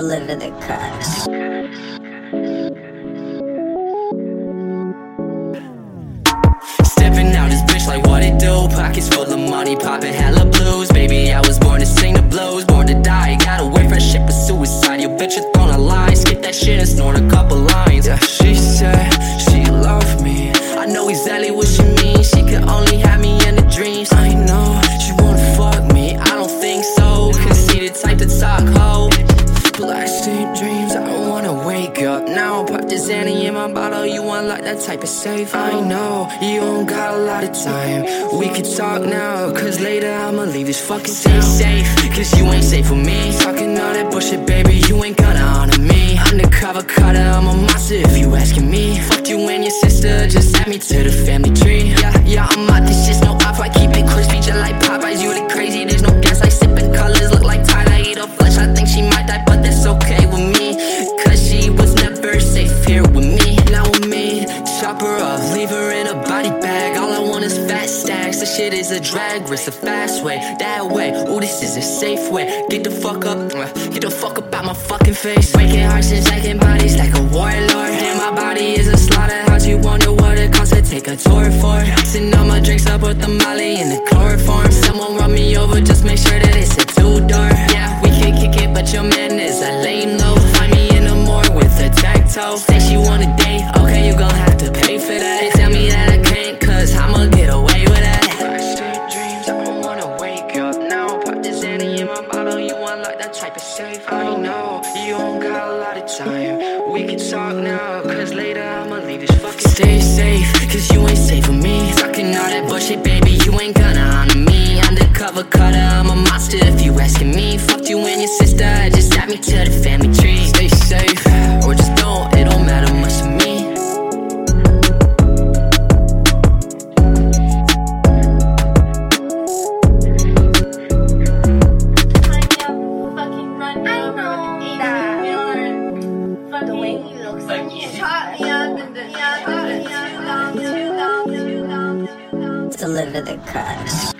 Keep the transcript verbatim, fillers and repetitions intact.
Deliver the cash. Stepping out this bitch like what it do. Pockets full of money, popping hella blues. Baby, I was born to sing the blues, born to die. Gotta wait for shit for suicide. You bitch, you're throwing a line. Skip that shit and snort a couple lines. Yeah, she said she loved me. I know exactly what she means. She could only have me in the dreams. I know she wanna fuck me. I don't think so. Conceited type to talk hoe. Blasting dreams, I don't wanna wake up now. Pop this Annie in my bottle, you want like that type of safe. I know, you don't got a lot of time. We could talk now, cause later I'ma leave this fucking Stay safe, cause you ain't safe with me. Talking all that bullshit, baby, you ain't gonna honor me. Undercover cutter, I'm a monster if you asking me. Fucked you and your sister, just add me to the family tree. Yeah, yeah, I'm out this shit's no off, I keep it crispy just like Popeyes. You the crazy, there's no gas, I sipping colors, look like Tyler. I eat her flesh, I think she might die, but that's okay with me, cause she was never safe here with me. Now with me, chop her up, leave her in a body bag. All I want is fat stacks, this shit is a drag, it's a fast way, that way, ooh this is a safe way. Get the fuck up, get the fuck up out my fucking face. Breaking hearts and shaking bodies like a warlord. And my body is a slaughterhouse, you wonder what it costs to take a tour for. Mixing all my drinks up with the molly in the chloroform. Someone run me over, just make sure that it's a two-door. Yeah, we can kick it, but your man is a lame though. Find me in the morgue with a tactile. Say she want a date, okay, you gon' have to pay for that. They tell me that I can't, cause I'ma get away with that. Blasted dreams, I don't wanna wake up now. Pop this Annie in my bottle, you want like that type of safe. I know, you don't got a lot of time. We can talk now, cause later I'ma leave this fucking Stay safe, cause you ain't safe with me. Talking all that bullshit, baby, you ain't gonna honor me. Undercover cutter, I'm a monster if you asking me. Fucked you and your sister, just add me to the family tree. Stay safe, or just don't, it don't matter much to me. Deliver the cash.